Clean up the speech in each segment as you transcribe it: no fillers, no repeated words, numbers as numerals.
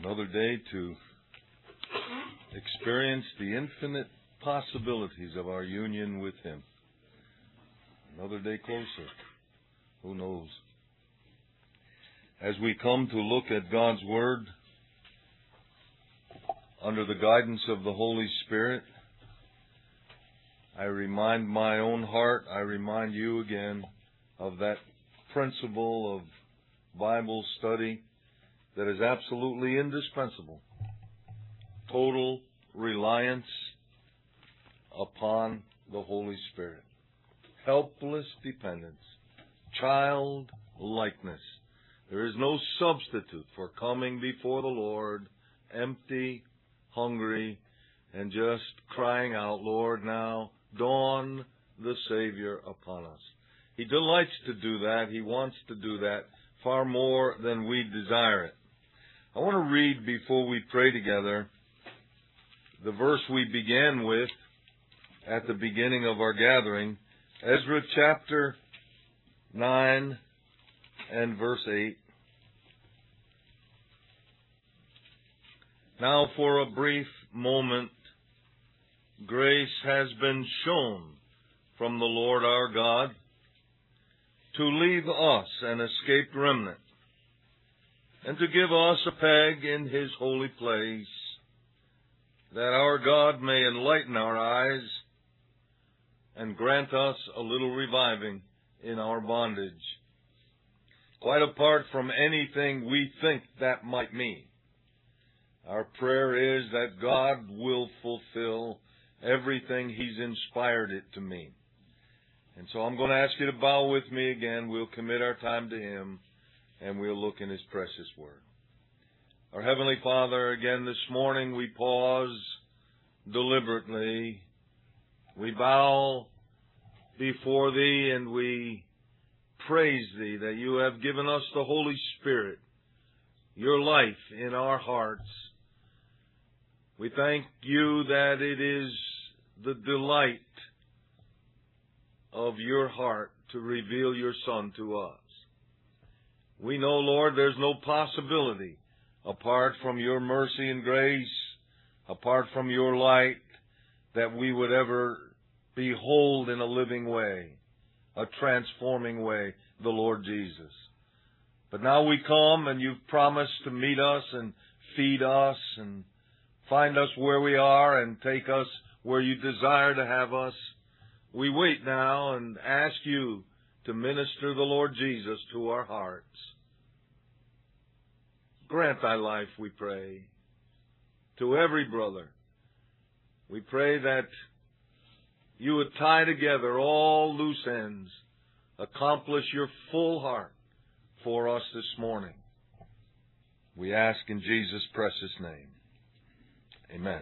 Another day to experience the infinite possibilities of our union with Him. Another day closer. Who knows? As we come to look at God's Word under the guidance of the Holy Spirit, I remind my own heart, I remind you again of that principle of Bible study that is absolutely indispensable. Total reliance upon the Holy Spirit. Helpless dependence. Childlikeness. There is no substitute for coming before the Lord empty, hungry, and just crying out, Lord, now dawn the Savior upon us. He delights to do that. He wants to do that far more than we desire it. I want to read before we pray together the verse we began with at the beginning of our gathering, Ezra chapter 9 and verse 8. Now for a brief moment, grace has been shown from the Lord our God to leave us an escaped remnant and to give us a peg in His holy place, that our God may enlighten our eyes and grant us a little reviving in our bondage. Quite apart from anything we think that might mean, our prayer is that God will fulfill everything He's inspired it to mean. And so I'm going to ask you to bow with me again. We'll commit our time to Him, and we'll look in His precious Word. Our Heavenly Father, again this morning we pause deliberately. We bow before Thee and we praise Thee that You have given us the Holy Spirit, Your life in our hearts. We thank You that it is the delight of Your heart to reveal Your Son to us. We know, Lord, there's no possibility apart from Your mercy and grace, apart from Your light, that we would ever behold in a living way, a transforming way, the Lord Jesus. But now we come and You've promised to meet us and feed us and find us where we are and take us where You desire to have us. We wait now and ask You to minister the Lord Jesus to our hearts. Grant Thy life, we pray, to every brother. We pray that You would tie together all loose ends, accomplish Your full heart for us this morning. We ask in Jesus' precious name. Amen.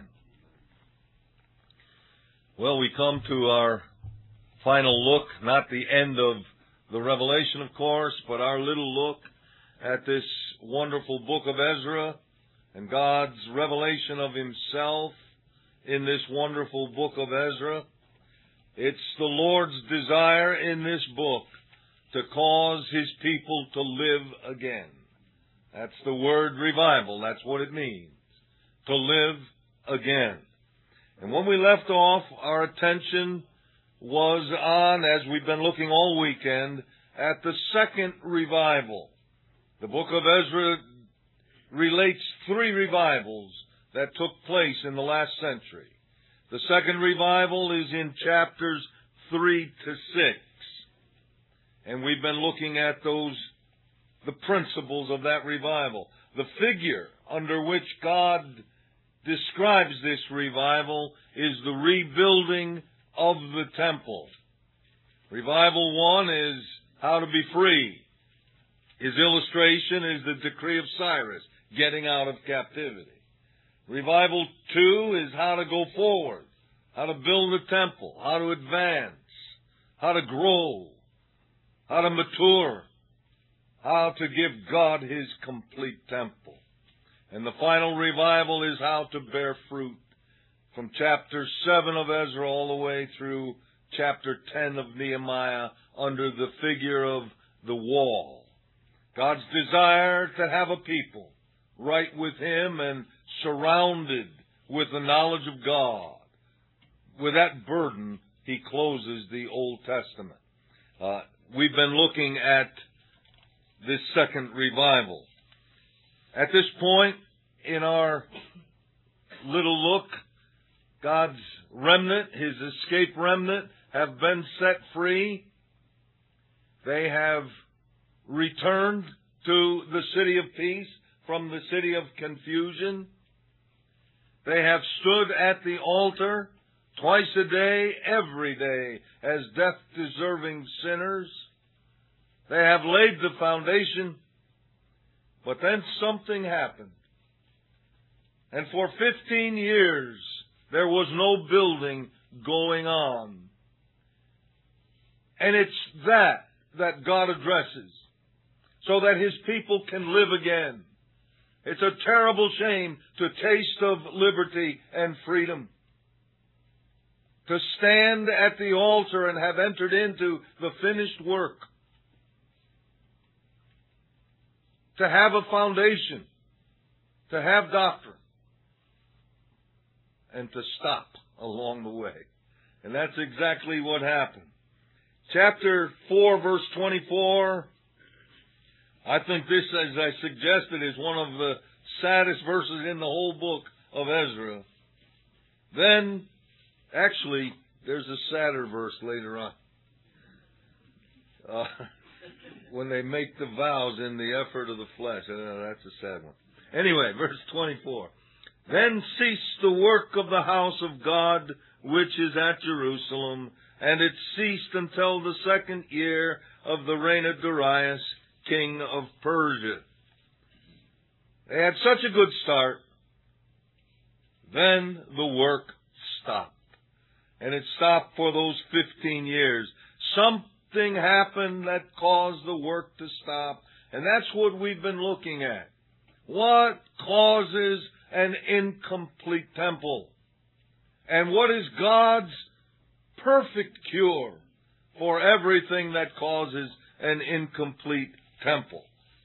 Well, we come to our final look, not the end of the Revelation, of course, but our little look at this wonderful book of Ezra and God's revelation of Himself in this wonderful book of Ezra. It's the Lord's desire in this book to cause His people to live again. That's the word revival. That's what it means, to live again. And when we left off, our attention was on, as we've been looking all weekend, at the second revival. The book of Ezra relates three revivals that took place in the last century. The second revival is in chapters 3 to 6. And we've been looking at the principles of that revival. The figure under which God describes this revival is the rebuilding of the temple. Revival 1 is how to be free. His illustration is the decree of Cyrus, getting out of captivity. Revival 2 is how to go forward, how to build a temple, how to advance, how to grow, how to mature, how to give God His complete temple. And the final revival is how to bear fruit, from chapter 7 of Ezra all the way through chapter 10 of Nehemiah, under the figure of the wall. God's desire to have a people right with Him and surrounded with the knowledge of God. With that burden, he closes the Old Testament. We've been looking at this second revival. At this point in our little look, God's remnant, His escaped remnant, have been set free. They have returned to the city of peace from the city of confusion. They have stood at the altar twice a day, every day, as death-deserving sinners. They have laid the foundation, but then something happened. And for 15 years, there was no building going on. And it's that God addresses, so that His people can live again. It's a terrible shame to taste of liberty and freedom, to stand at the altar and have entered into the finished work, to have a foundation, to have doctrine, and to stop along the way. And that's exactly what happened. Chapter 4, verse 24, I think this, as I suggested, is one of the saddest verses in the whole book of Ezra. Then, actually, there's a sadder verse later on. When they make the vows in the effort of the flesh. That's a sad one. Anyway, verse 24. Then ceased the work of the house of God, which is at Jerusalem, and it ceased until the second year of the reign of Darius, king of Persia. They had such a good start. Then the work stopped. And it stopped for those 15 years. Something happened that caused the work to stop. And that's what we've been looking at. What causes an incomplete temple? And what is God's perfect cure for everything that causes an incomplete temple?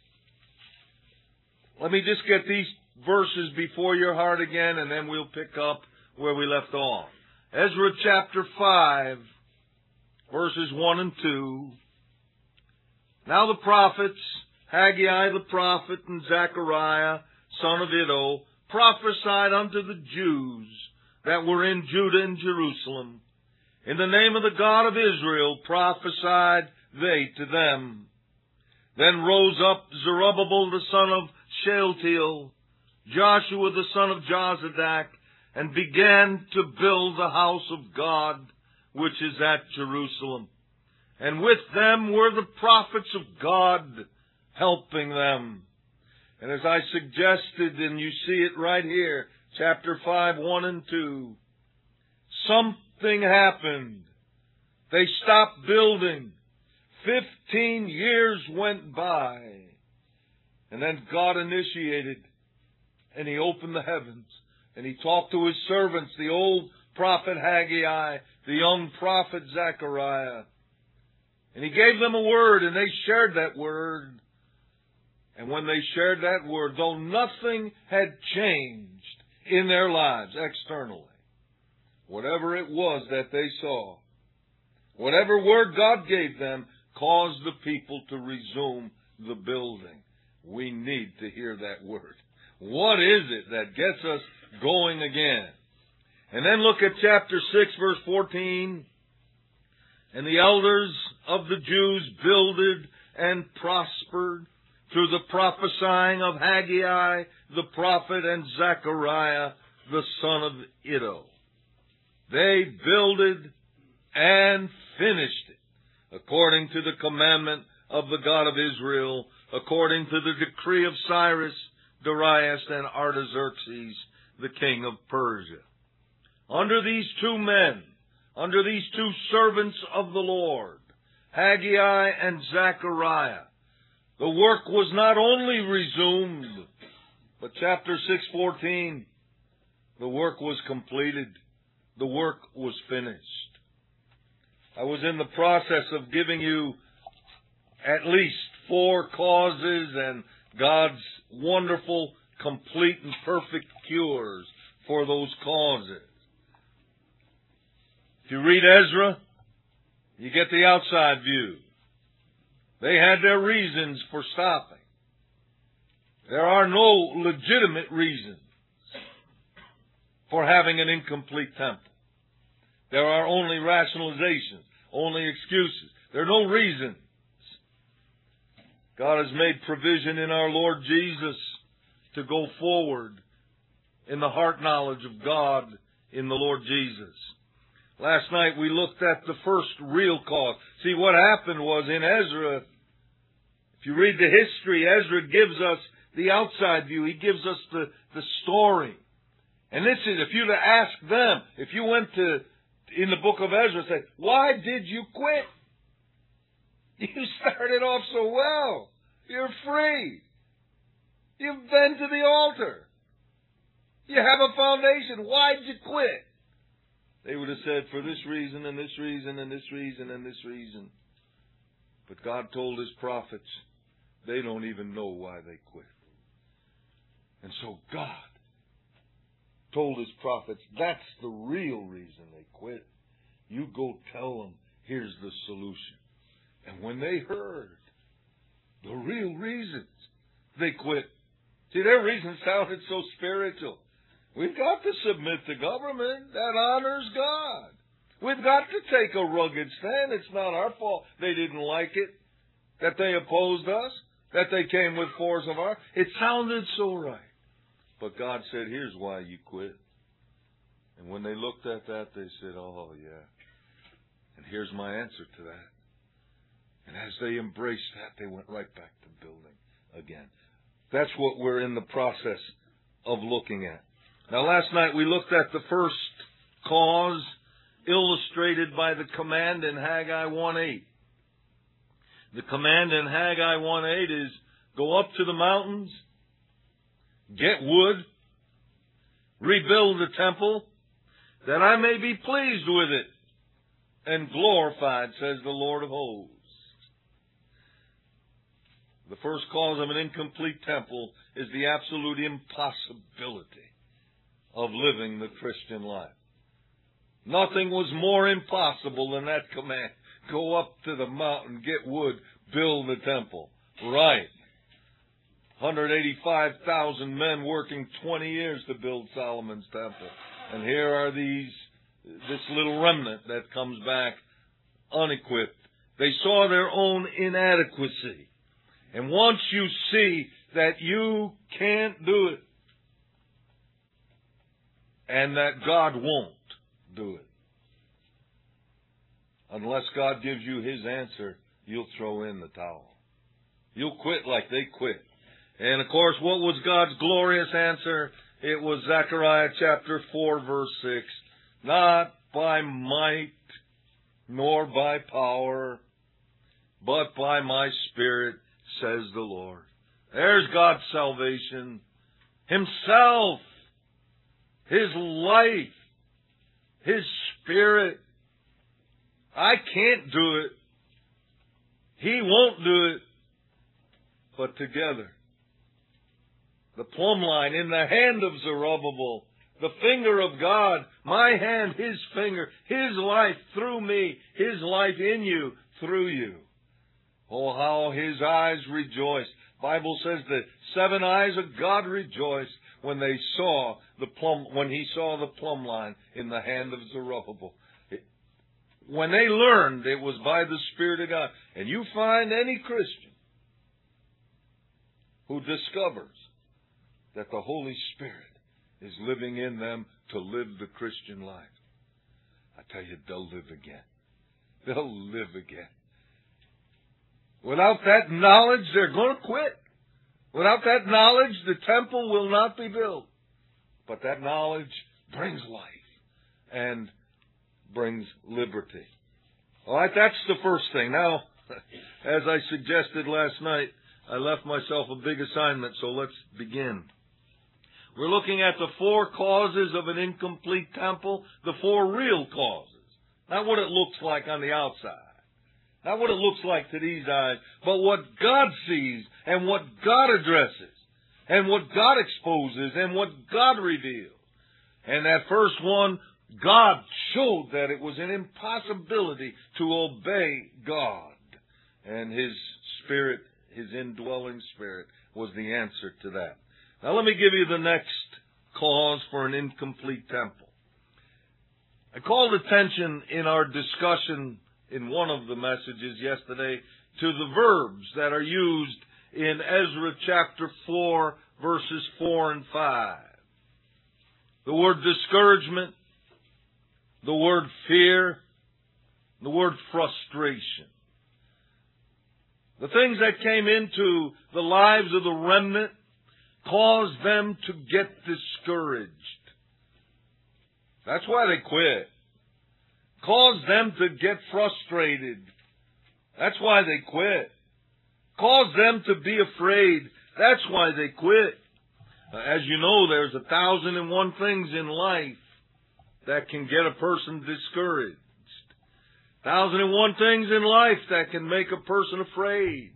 Let me just get these verses before your heart again, and then we'll pick up where we left off. Ezra chapter 5, verses 1 and 2. Now the prophets, Haggai the prophet and Zechariah, son of Iddo, prophesied unto the Jews that were in Judah and Jerusalem. In the name of the God of Israel prophesied they to them. Then rose up Zerubbabel the son of Shealtiel, Joshua the son of Jozadak, and began to build the house of God, which is at Jerusalem. And with them were the prophets of God helping them. And as I suggested, and you see it right here, chapter 5, 1 and 2, something happened. They stopped building. 15 years went by. And then God initiated, and He opened the heavens, and He talked to His servants, the old prophet Haggai, the young prophet Zechariah. And He gave them a word, and they shared that word. And when they shared that word, though nothing had changed in their lives externally, whatever it was that they saw, whatever word God gave them, caused the people to resume the building. We need to hear that word. What is it that gets us going again? And then look at chapter 6, verse 14. And the elders of the Jews builded and prospered through the prophesying of Haggai the prophet and Zechariah the son of Iddo. They builded and finished it, according to the commandment of the God of Israel, according to the decree of Cyrus, Darius, and Artaxerxes, the king of Persia. Under these two men, under these two servants of the Lord, Haggai and Zechariah, the work was not only resumed, but chapter 6:14, the work was completed. The work was finished. I was in the process of giving you at least 4 causes and God's wonderful complete and perfect cures for those causes. If you read Ezra, you get the outside view. They had their reasons for stopping. There are no legitimate reasons for having an incomplete temple. There are only rationalizations, only excuses. There are no reasons. God has made provision in our Lord Jesus to go forward in the heart knowledge of God in the Lord Jesus. Last night we looked at the first real cause. See, what happened was in Ezra, if you read the history, Ezra gives us the outside view. He gives us the story. And this is, if you to ask them, if you went in the book of Ezra, say, why did you quit? You started off so well. You're free. You've been to the altar. You have a foundation. Why'd you quit? They would have said, for this reason, and this reason, and this reason, and this reason. But God told His prophets, they don't even know why they quit. And so God told His prophets, that's the real reason they quit. You go tell them, here's the solution. And when they heard the real reasons, they quit. See, their reasons sounded so spiritual. We've got to submit to government. That honors God. We've got to take a rugged stand. It's not our fault they didn't like it, that they opposed us, that they came with force of arms. It sounded so right. But God said, here's why you quit. And when they looked at that, they said, oh, yeah. And here's my answer to that. And as they embraced that, they went right back to building again. That's what we're in the process of looking at. Now, last night we looked at the first cause illustrated by the command in Haggai 1:8. The command in Haggai 1:8 is, go up to the mountains, get wood, rebuild the temple, that I may be pleased with it and glorified, says the Lord of hosts. The first cause of an incomplete temple is the absolute impossibility of living the Christian life. Nothing was more impossible than that command. Go up to the mountain, get wood, build the temple. Right. 185,000 men working 20 years to build Solomon's temple. And here are this little remnant that comes back unequipped. They saw their own inadequacy. And once you see that you can't do it, and that God won't do it, unless God gives you His answer, you'll throw in the towel. You'll quit like they quit. And of course, what was God's glorious answer? It was Zechariah chapter 4, verse 6. Not by might, nor by power, but by my Spirit, says the Lord. There's God's salvation. Himself. His life. His Spirit. I can't do it. He won't do it. But together, the plumb line in the hand of Zerubbabel, the finger of God, my hand, His finger, His life through me, His life in you, through you. Oh, how His eyes rejoiced. Bible says that 7 eyes of God rejoiced when He saw the plumb line in the hand of Zerubbabel. When they learned it was by the Spirit of God. And you find any Christian who discovers that the Holy Spirit is living in them to live the Christian life, I tell you, they'll live again. They'll live again. Without that knowledge, they're going to quit. Without that knowledge, the temple will not be built. But that knowledge brings life and brings liberty. All right, that's the first thing. Now, as I suggested last night, I left myself a big assignment, so let's begin. We're looking at the 4 causes of an incomplete temple, the 4 real causes. Not what it looks like on the outside. Not what it looks like to these eyes, but what God sees and what God addresses. and what God exposes and what God reveals. And that first one, God showed that it was an impossibility to obey God. And His Spirit, His indwelling Spirit, was the answer to that. Now let me give you the next cause for an incomplete temple. I called attention in our discussion in one of the messages yesterday to the verbs that are used in Ezra chapter 4, verses 4 and 5. The word discouragement, the word fear, the word frustration. The things that came into the lives of the remnant caused them to get discouraged. That's why they quit. Caused them to get frustrated. That's why they quit. Caused them to be afraid. That's why they quit. As you know, there's 1,001 things in life that can get a person discouraged. 1,001 things in life that can make a person afraid.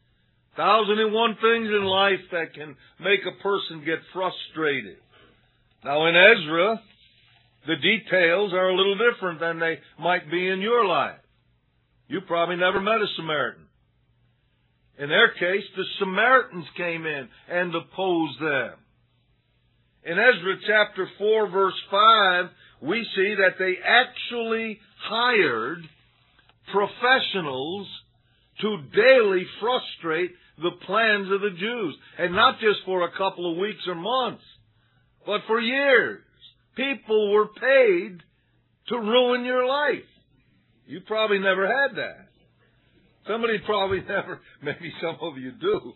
1,001 things in life that can make a person get frustrated. Now in Ezra, the details are a little different than they might be in your life. You probably never met a Samaritan. In their case, the Samaritans came in and opposed them. In Ezra chapter 4, verse 5, we see that they actually hired professionals to daily frustrate the plans of the Jews. And not just for a couple of weeks or months, but for years. People were paid to ruin your life. You probably never had that. Somebody probably never, maybe some of you do.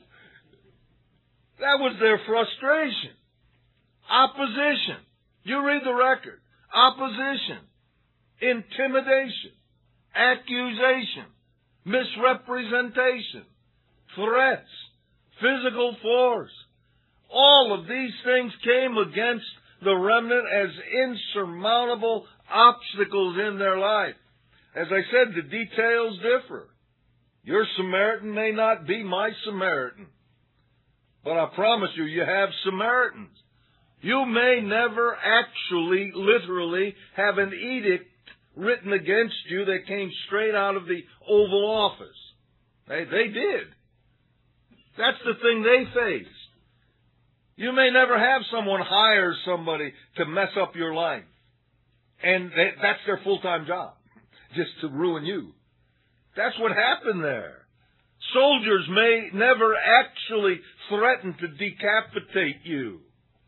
That was their frustration. Opposition. You read the record. Opposition. Intimidation. Accusation. Misrepresentation. Threats. Physical force. All of these things came against the remnant as insurmountable obstacles in their life. As I said, the details differ. Your Samaritan may not be my Samaritan. But I promise you, you have Samaritans. You may never actually, literally, have an edict written against you that came straight out of the Oval Office. They did. That's the thing they faced. You may never have someone hire somebody to mess up your life. And that's their full-time job, just to ruin you. That's what happened there. Soldiers may never actually threaten to decapitate you.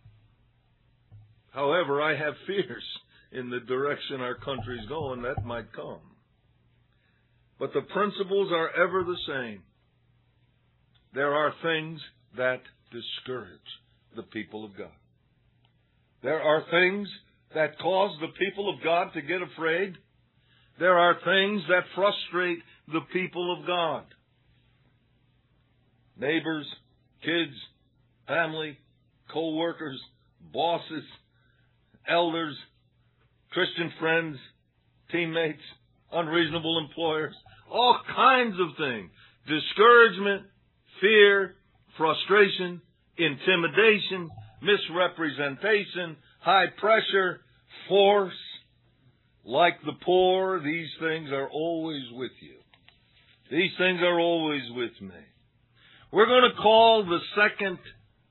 However, I have fears in the direction our country's going that might come. But the principles are ever the same. There are things that discourage the people of God. There are things that cause the people of God to get afraid. There are things that frustrate the people of God. Neighbors, kids, family, co-workers, bosses, elders, Christian friends, teammates, unreasonable employers, all kinds of things. Discouragement, fear, frustration, intimidation, misrepresentation, high pressure, force. Like the poor, these things are always with you. These things are always with me. We're going to call the second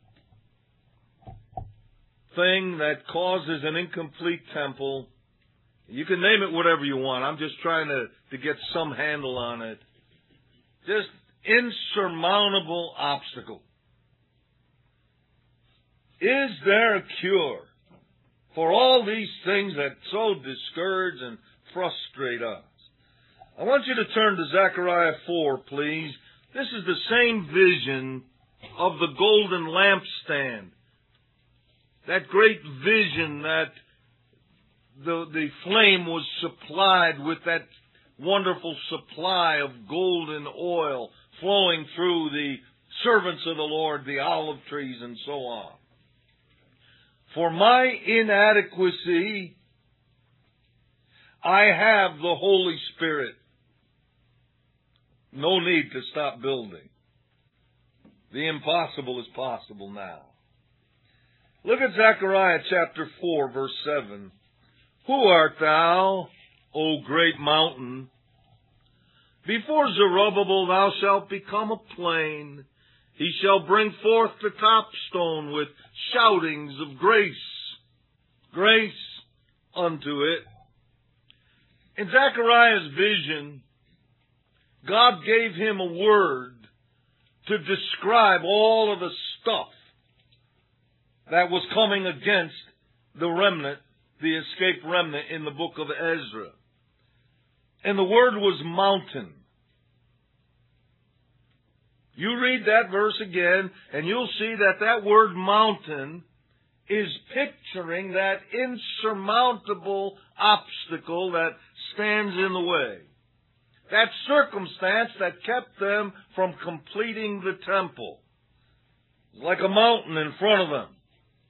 thing that causes an incomplete temple. You can name it whatever you want. I'm just trying to get some handle on it. Just insurmountable obstacle. Is there a cure for all these things that so discourage and frustrate us? I want you to turn to Zechariah 4, please. This is the same vision of the golden lampstand. That great vision that the flame was supplied with that wonderful supply of golden oil flowing through the servants of the Lord, the olive trees, and so on. For my inadequacy, I have the Holy Spirit. No need to stop building. The impossible is possible now. Look at Zechariah chapter 4, verse 7. Who art thou, O great mountain? Before Zerubbabel thou shalt become a plain. He shall bring forth the top stone with shoutings of grace. Grace unto it. In Zechariah's vision, God gave him a word to describe all of the stuff that was coming against the remnant, the escaped remnant in the book of Ezra. And the word was mountain. You read that verse again, and you'll see that that word mountain is picturing that insurmountable obstacle that stands in the way. That circumstance that kept them from completing the temple. It's like a mountain in front of them.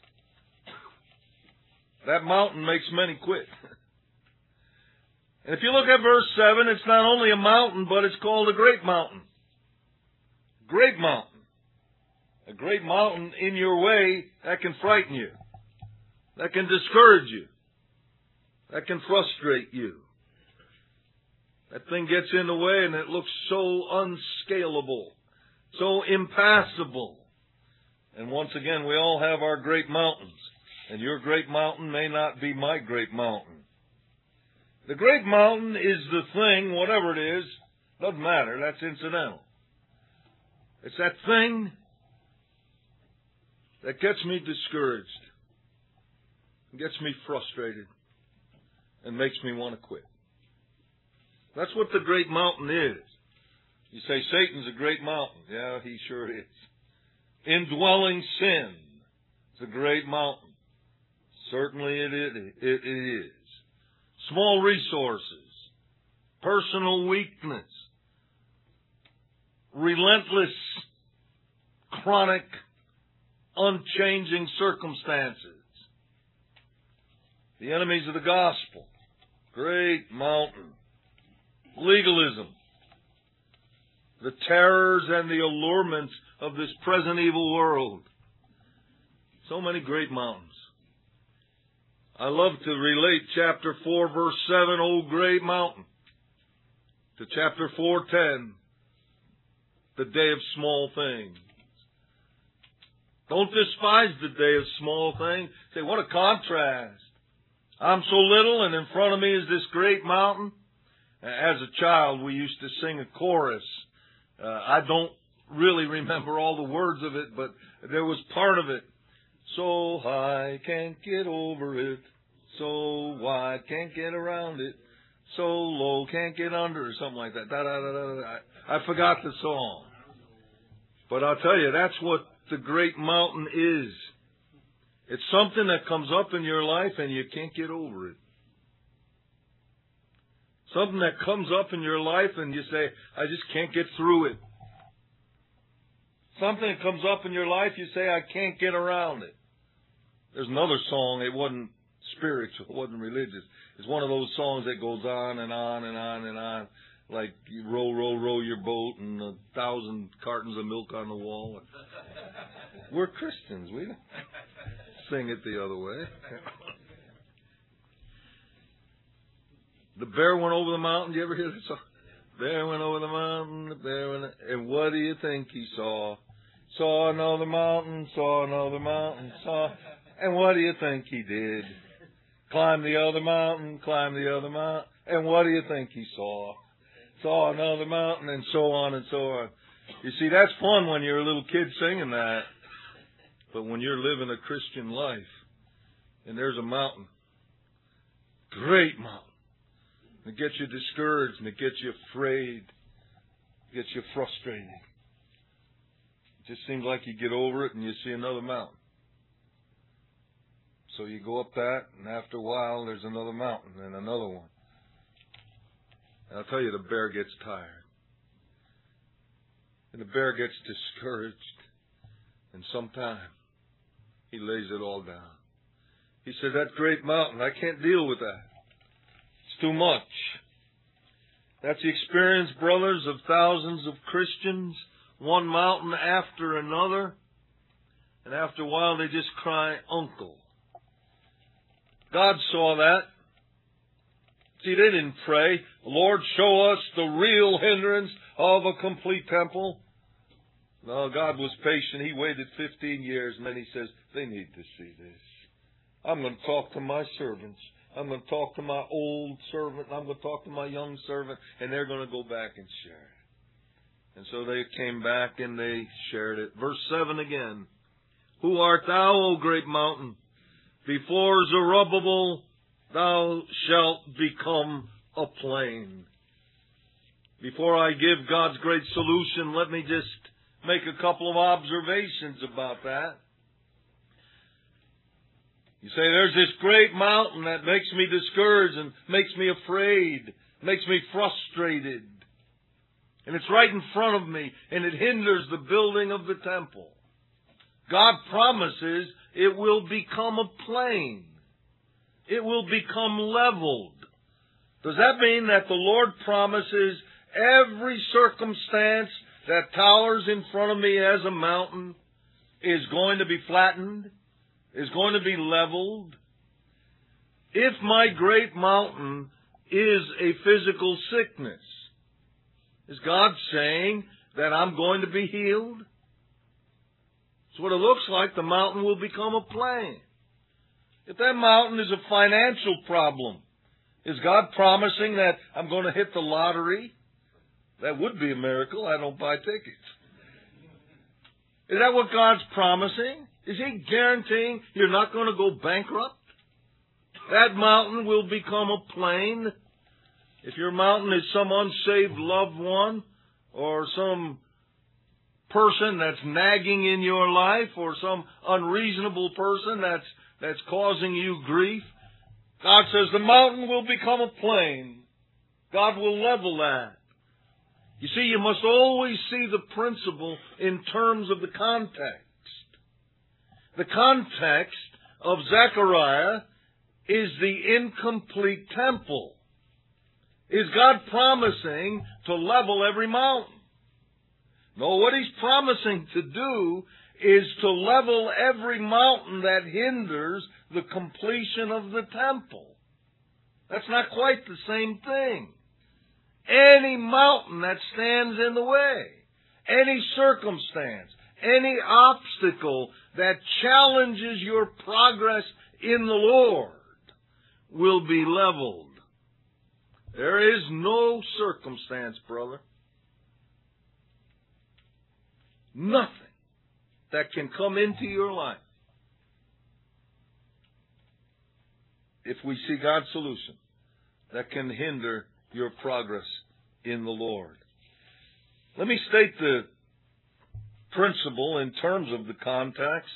That mountain makes many quit. And if you look at verse 7, it's not only a mountain, but it's called a great mountain. Great mountain. A great mountain in your way, that can frighten you. That can discourage you. That can frustrate you. That thing gets in the way and it looks so unscalable, so impassable. And once again, we all have our great mountains. And your great mountain may not be my great mountain. The great mountain is the thing, whatever it is, doesn't matter, that's incidental. It's that thing that gets me discouraged, gets me frustrated, and makes me want to quit. That's what the great mountain is. You say, Satan's a great mountain. Yeah, he sure is. Indwelling sin is a great mountain. Certainly it is. Small resources, personal weakness, relentless, chronic, unchanging circumstances. The enemies of the gospel, great mountain. Legalism, the terrors and the allurements of this present evil world. So many great mountains. I love to relate chapter 4, verse 7, O great mountain, to chapter 4:10, the day of small things. Don't despise the day of small things. Say, what a contrast. I'm so little and in front of me is this great mountain. As a child, we used to sing a chorus. I don't really remember all the words of it, but there was part of it. So high, can't get over it. So wide, can't get around it. So low, can't get under, or something like that. Da, da, da, da, da. I forgot the song. But I'll tell you, that's what the great mountain is. It's something that comes up in your life and you can't get over it. Something that comes up in your life and you say, I just can't get through it. Something that comes up in your life, you say, I can't get around it. There's another song, it wasn't spiritual, it wasn't religious. It's one of those songs that goes on and on and on and on. Like, you row, row, row your boat and 1,000 cartons of milk on the wall. We're Christians, we don't sing it the other way. The bear went over the mountain. Do you ever hear that song? Bear went over the mountain, the bear went, and what do you think he saw? Saw another mountain, saw, and what do you think he did? Climbed the other mountain, and what do you think he saw? Saw another mountain, and so on and so on. You see, that's fun when you're a little kid singing that. But when you're living a Christian life, and there's a mountain, great mountain, it gets you discouraged, and it gets you afraid, it gets you frustrated. It just seems like you get over it and you see another mountain. So you go up that, and after a while, there's another mountain and another one. And I'll tell you, the bear gets tired. And the bear gets discouraged. And sometime, he lays it all down. He says, that great mountain, I can't deal with that. It's too much. That's the experience, brothers, of thousands of Christians, one mountain after another. And after a while, they just cry, "Uncle." God saw that. See, they didn't pray, "Lord, show us the real hindrance of a complete temple." No, God was patient. He waited 15 years, and then He says, "They need to see this. I'm going to talk to my servants. I'm going to talk to my old servant, and I'm going to talk to my young servant, and they're going to go back and share it." And so they came back and they shared it. Verse 7 again. "Who art thou, O great mountain? Before Zerubbabel thou shalt become a plain." Before I give God's great solution, let me just make a couple of observations about that. You say, there's this great mountain that makes me discouraged and makes me afraid, makes me frustrated. And it's right in front of me, and it hinders the building of the temple. God promises it will become a plain. It will become leveled. Does that mean that the Lord promises every circumstance that towers in front of me as a mountain is going to be flattened, is going to be leveled? If my great mountain is a physical sickness, is God saying that I'm going to be healed? That's what it looks like. The mountain will become a plain. If that mountain is a financial problem, is God promising that I'm going to hit the lottery? That would be a miracle. I don't buy tickets. Is that what God's promising? Is He guaranteeing you're not going to go bankrupt? That mountain will become a plain. If your mountain is some unsaved loved one, or some person that's nagging in your life, or some unreasonable person that's causing you grief, God says the mountain will become a plain. God will level that. You see, you must always see the principle in terms of the context. The context of Zechariah is the incomplete temple. Is God promising to level every mountain? No, what He's promising to do is to level every mountain that hinders the completion of the temple. That's not quite the same thing. Any mountain that stands in the way, any circumstance, any obstacle that challenges your progress in the Lord will be leveled. There is no circumstance, brother, nothing that can come into your life, if we see God's solution, that can hinder your progress in the Lord. Let me state the principle in terms of the context.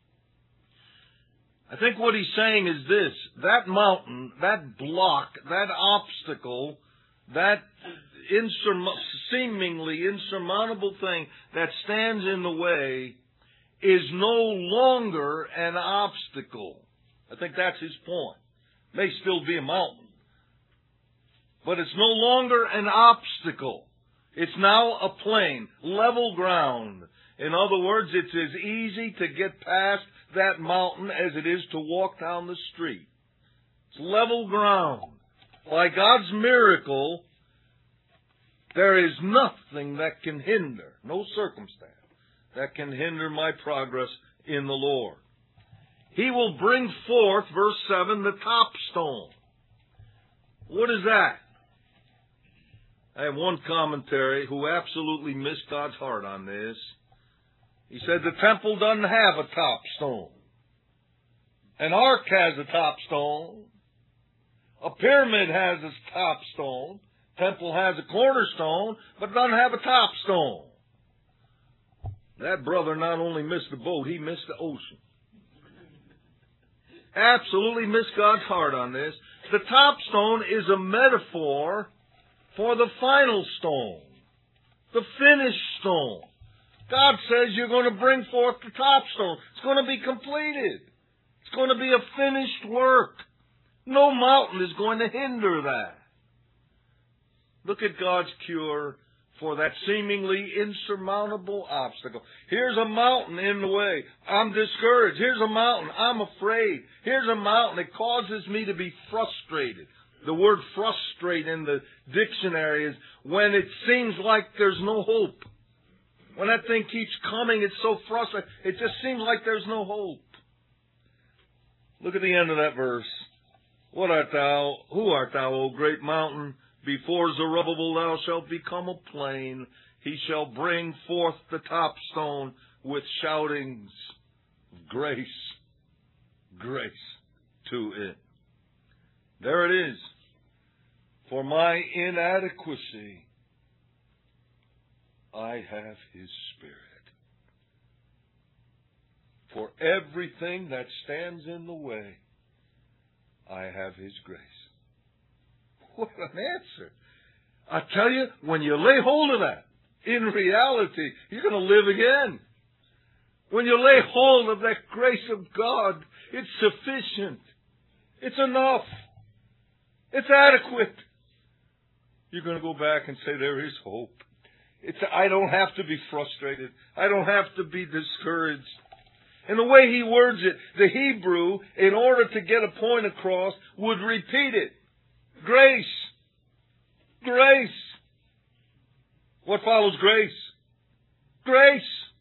I think what he's saying is this: that mountain, that block, that obstacle, that seemingly insurmountable thing that stands in the way is no longer an obstacle. I think that's his point. It may still be a mountain, but it's no longer an obstacle. It's now a plain, level ground. In other words, it's as easy to get past that mountain as it is to walk down the street. It's level ground. By God's miracle, there is nothing that can hinder, no circumstance, that can hinder my progress in the Lord. He will bring forth, verse 7, the top stone. What is that? I have one commentary who absolutely missed God's heart on this. He said the temple doesn't have a top stone. An ark has a top stone. A pyramid has a top stone. Temple has a cornerstone, but doesn't have a top stone. That brother not only missed the boat, he missed the ocean. Absolutely missed God's heart on this. The top stone is a metaphor for the final stone, the finished stone. God says you're going to bring forth the top stone. It's going to be completed. It's going to be a finished work. No mountain is going to hinder that. Look at God's cure for that seemingly insurmountable obstacle. Here's a mountain in the way. I'm discouraged. Here's a mountain. I'm afraid. Here's a mountain that causes me to be frustrated. The word frustrate in the dictionary is when it seems like there's no hope. When that thing keeps coming, it's so frustrating. It just seems like there's no hope. Look at the end of that verse. What art thou? Who art thou, O great mountain? Before Zerubbabel thou shalt become a plain. He shall bring forth the top stone with shoutings. Grace. Grace to it. There it is. For my inadequacy, I have His Spirit. For everything that stands in the way, I have His grace. What an answer. I tell you, when you lay hold of that, in reality, you're going to live again. When you lay hold of that grace of God, it's sufficient. It's enough. It's adequate. You're going to go back and say, there is hope. I don't have to be frustrated. I don't have to be discouraged. And the way he words it, the Hebrew, in order to get a point across, would repeat it. Grace. Grace. What follows grace? Grace.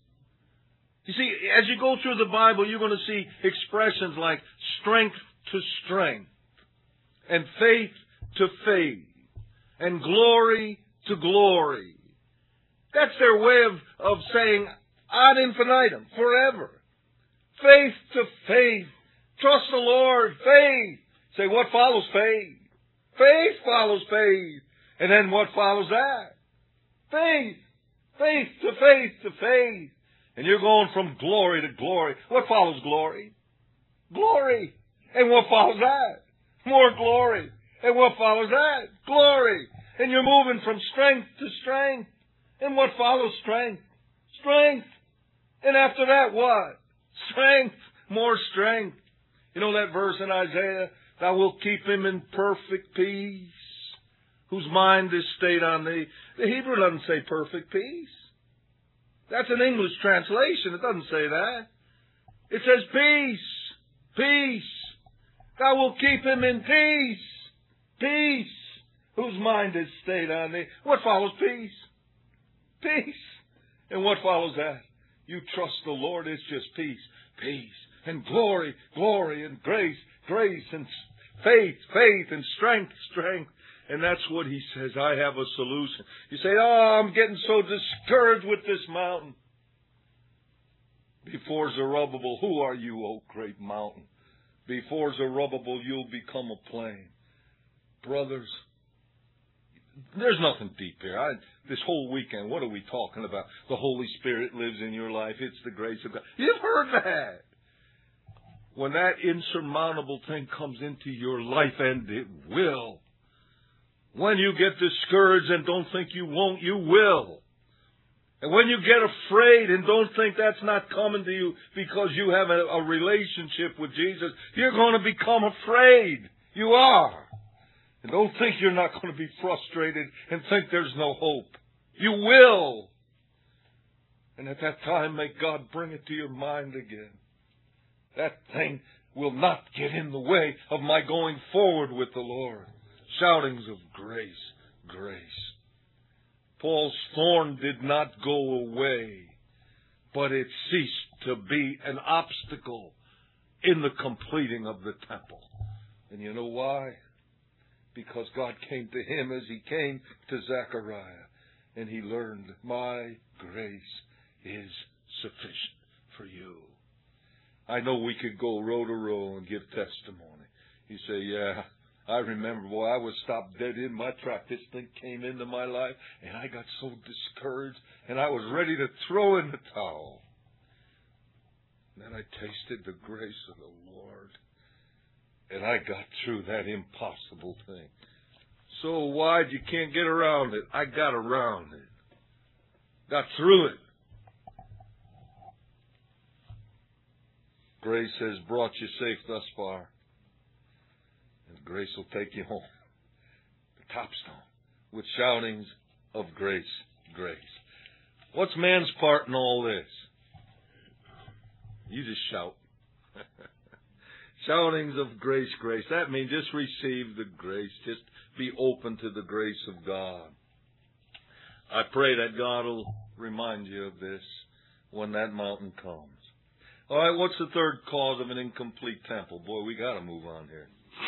You see, as you go through the Bible, you're going to see expressions like strength to strength, and faith to faith, and glory to glory. That's their way of saying ad infinitum, forever. Faith to faith. Trust the Lord. Faith. Say, what follows faith? Faith follows faith. And then what follows that? Faith. Faith to faith to faith. And you're going from glory to glory. What follows glory? Glory. And what follows that? More glory. And what follows that? Glory. And you're moving from strength to strength. And what follows strength? Strength. And after that, what? Strength. More strength. You know that verse in Isaiah? Thou wilt keep him in perfect peace, whose mind is stayed on thee. The Hebrew doesn't say perfect peace. That's an English translation. It doesn't say that. It says peace. Peace. Thou wilt keep him in peace. Peace. Whose mind is stayed on thee. What follows peace? Peace. And what follows that? You trust the Lord, it's just peace. Peace. And glory. Glory. And grace. Grace. And faith. Faith. And strength. Strength. And that's what he says. I have a solution. You say, oh, I'm getting so discouraged with this mountain. Before Zerubbabel, who are you, O great mountain? Before Zerubbabel, you'll become a plain. Brothers, there's nothing deep here. This whole weekend, what are we talking about? The Holy Spirit lives in your life. It's the grace of God. You've heard that. When that insurmountable thing comes into your life, and it will. When you get discouraged and don't think you won't, you will. And when you get afraid and don't think that's not coming to you because you have a relationship with Jesus, you're going to become afraid. You are. And don't think you're not going to be frustrated and think there's no hope. You will. And at that time, may God bring it to your mind again. That thing will not get in the way of my going forward with the Lord. Shoutings of grace, grace. Paul's thorn did not go away, but it ceased to be an obstacle in the completing of the temple. And you know why? Because God came to him as he came to Zechariah, and he learned, my grace is sufficient for you. I know we could go row to row and give testimony. You say, yeah, I remember, boy, I was stopped dead in my track. This thing came into my life, and I got so discouraged, and I was ready to throw in the towel. And then I tasted the grace of the Lord, and I got through that impossible thing. So wide you can't get around it. I got around it. Got through it. Grace has brought you safe thus far. And grace will take you home. The top stone with shoutings of grace, grace. What's man's part in all this? You just shout. Shoutings of grace, grace. That means just receive the grace. Just be open to the grace of God. I pray that God will remind you of this when that mountain comes. All right, what's the third cause of an incomplete temple? Boy, we got to move on here.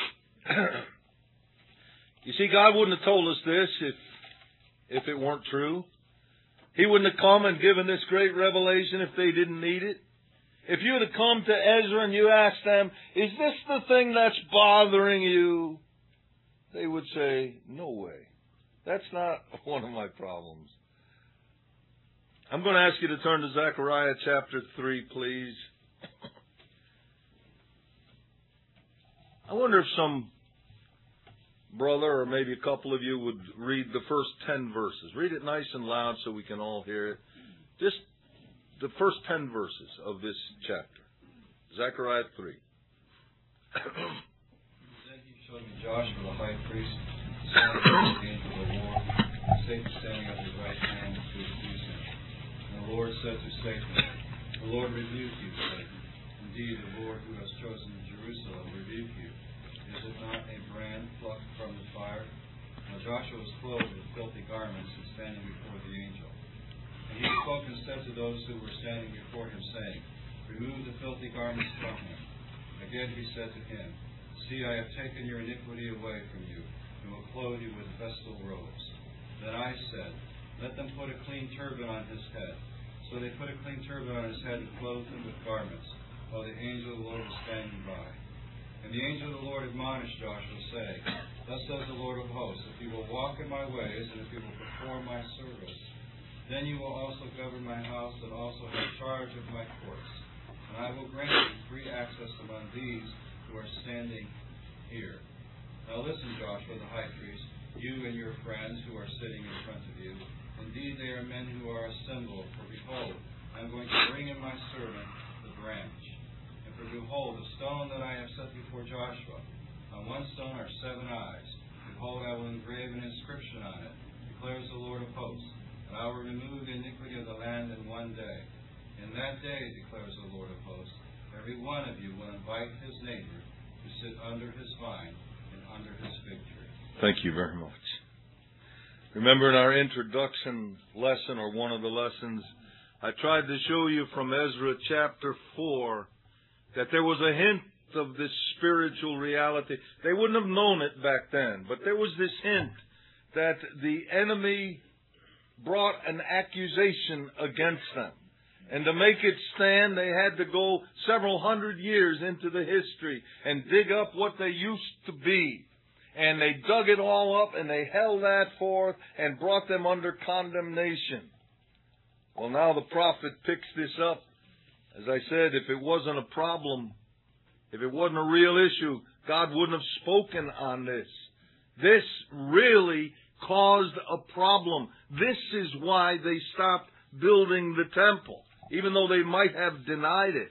You see, God wouldn't have told us this if it weren't true. He wouldn't have come and given this great revelation if they didn't need it. If you would have come to Ezra and you asked them, is this the thing that's bothering you? They would say, no way. That's not one of my problems. I'm going to ask you to turn to Zechariah chapter 3, please. I wonder if some brother or maybe a couple of you would read the first 10 verses. Read it nice and loud so we can all hear it. Just the first 10 verses of this chapter. Zechariah 3. Then he showed me Joshua the high priest standing at the angel of the Lord, and Satan standing at his right hand to accuse him. And the Lord said to Satan, the Lord rebuke you, Satan. Indeed, the Lord who has chosen Jerusalem rebuke you. Is it not a brand plucked from the fire? Now Joshua was clothed with filthy garments and standing before the angel. And he spoke and said to those who were standing before him, saying, remove the filthy garments from him. Again he said to him, see, I have taken your iniquity away from you, and will clothe you with vestal robes. Then I said, let them put a clean turban on his head. So they put a clean turban on his head and clothed him with garments, while the angel of the Lord was standing by. And the angel of the Lord admonished Joshua, saying, thus says the Lord of hosts, if you will walk in my ways, and if you will perform my service, then you will also govern my house, and also have charge of my courts. And I will grant you free access among these who are standing here. Now listen, Joshua the high priest, you and your friends who are sitting in front of you. Indeed, they are men who are assembled, for behold, I am going to bring in my servant, the branch. And for behold, the stone that I have set before Joshua, on one stone are 7 eyes. Behold, I will engrave an inscription on it, declares the Lord of hosts. And I will remove the iniquity of the land in one day. In that day, declares the Lord of hosts, every one of you will invite his neighbor to sit under his vine and under his fig tree. Thank you very much. Remember in our introduction lesson, or one of the lessons, I tried to show you from Ezra chapter 4 that there was a hint of this spiritual reality. They wouldn't have known it back then, but there was this hint that the enemy brought an accusation against them. And to make it stand, they had to go several hundred years into the history and dig up what they used to be. And they dug it all up and they held that forth and brought them under condemnation. Well, now the prophet picks this up. As I said, if it wasn't a problem, if it wasn't a real issue, God wouldn't have spoken on this. This really caused a problem. This is why they stopped building the temple, even though they might have denied it.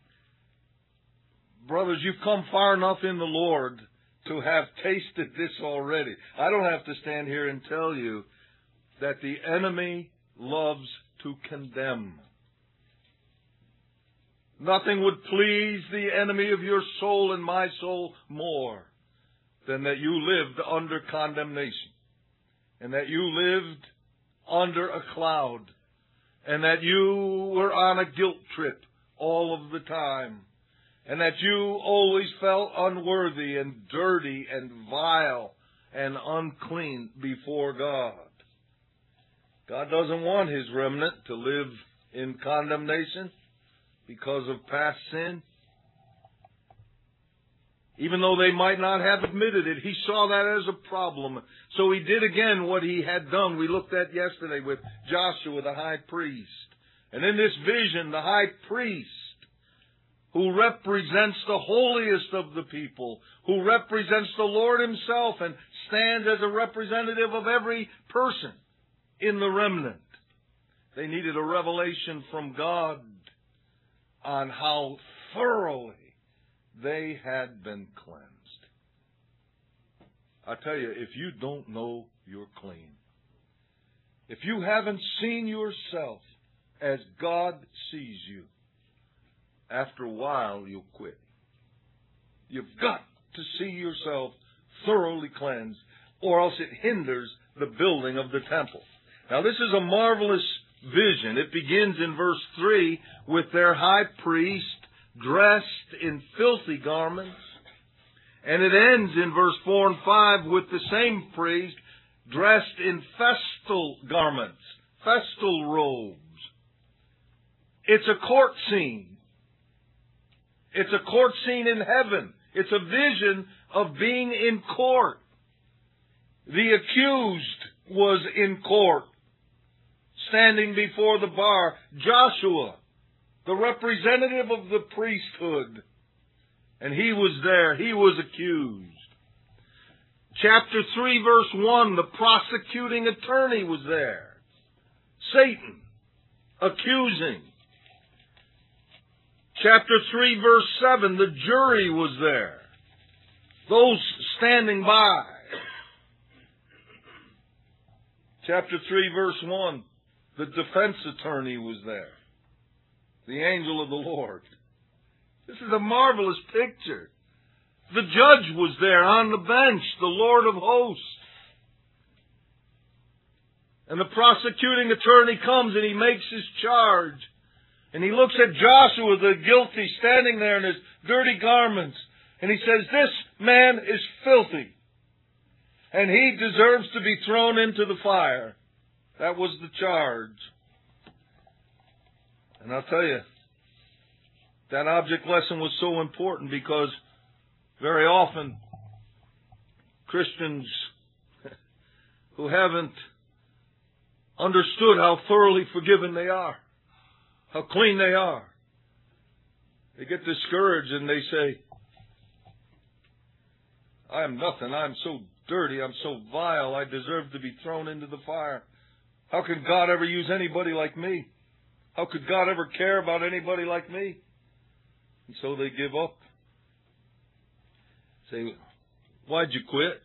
Brothers, you've come far enough in the Lord to have tasted this already. I don't have to stand here and tell you that the enemy loves to condemn. Nothing would please the enemy of your soul and my soul more than that you lived under condemnation, and that you lived under a cloud, and that you were on a guilt trip all of the time, and that you always felt unworthy and dirty and vile and unclean before God. God doesn't want His remnant to live in condemnation because of past sin. Even though they might not have admitted it, He saw that as a problem. So He did again what He had done. We looked at yesterday with Joshua, the high priest. And in this vision, the high priest, who represents the holiest of the people, who represents the Lord Himself and stands as a representative of every person in the remnant. They needed a revelation from God on how thoroughly they had been cleansed. I tell you, if you don't know you're clean, If you haven't seen yourself as God sees you, after a while you'll quit. You've got to see yourself thoroughly cleansed, or else it hinders the building of the temple. Now this is a marvelous vision. It begins in verse 3 with their high priest dressed in filthy garments. And it ends in verse 4 and 5 with the same priest dressed in festal garments, festal robes. It's a court scene. It's a court scene in heaven. It's a vision of being in court. The accused was in court, standing before the bar. Joshua, the representative of the priesthood, and he was there. He was accused. Chapter 3, verse 1, the prosecuting attorney was there. Satan, accusing. Chapter 3, verse 7, the jury was there. Those standing by. Chapter 3, verse 1, the defense attorney was there. The angel of the Lord. This is a marvelous picture. The judge was there on the bench, the Lord of hosts. And the prosecuting attorney comes and he makes his charge. And he looks at Joshua, the guilty, standing there in his dirty garments. And he says, this man is filthy. And he deserves to be thrown into the fire. That was the charge. And I'll tell you, that object lesson was so important because very often Christians who haven't understood how thoroughly forgiven they are, how clean they are, they get discouraged and they say, I am nothing. I'm so dirty. I'm so vile. I deserve to be thrown into the fire. How can God ever use anybody like me? How could God ever care about anybody like me? And so they give up. Say, why'd you quit?